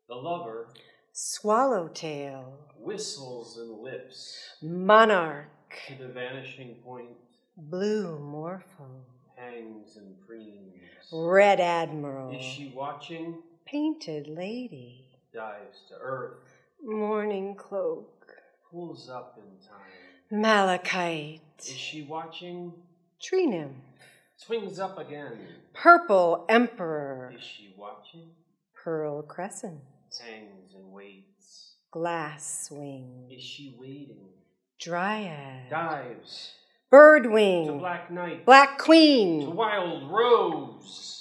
The lover swallowtail, whistles and lips monarch, to the vanishing point, blue morpho, hangs and preens. red admiral, Is she watching? painted lady, Dives to earth, morning cloak, pulls up in time. malachite, Is she watching? tree nymph, Swings up again. purple emperor, Is she watching? pearl crescent, Hangs and waits. glass swing, Is she waiting? dryad, Dives birdwing, to black night, black to queen, wild rose.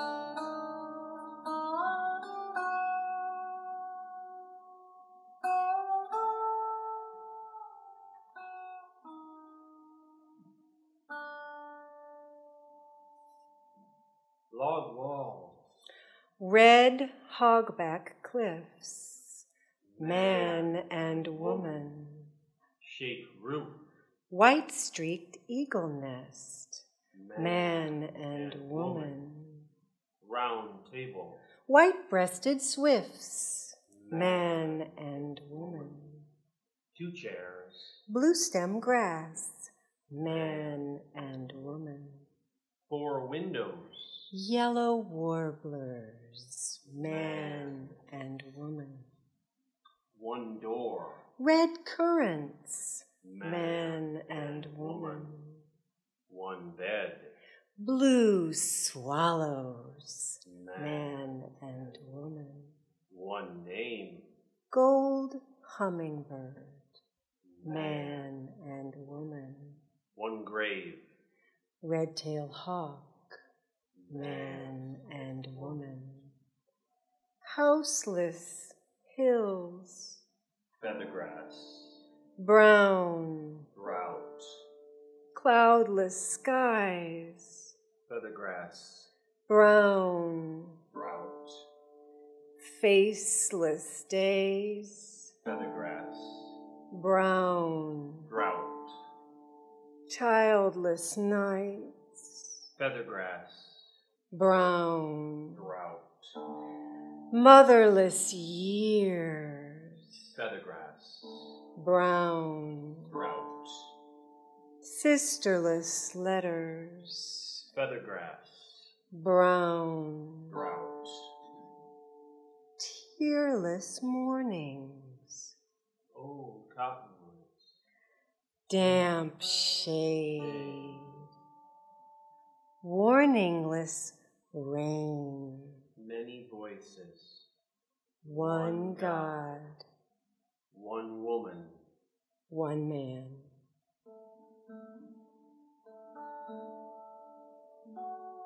Log walls, red hogback cliffs, man and woman, shake roof, white streaked eagle nest, man and woman, round table, white breasted swifts, man and woman, 2 chairs, blue stem grass, man and woman, 4 windows, yellow warblers, man and woman, 1 door, red currants, man and woman, 1 bed, blue swallows, man and woman, 1 name, gold hummingbird, man and woman, 1 grave, red-tailed hawk, man and woman, houseless hills, feathergrass, brown, drought, cloudless skies, feathergrass, brown, drought, faceless days, feathergrass, brown, drought, childless nights, feathergrass, brown, drought, motherless years, feathergrass, brown, drought, sisterless letters, feathergrass, brown, drought, tearless mornings, old cottonwoods, damp shade, warningless rain, many voices, one God, 1 woman, one man.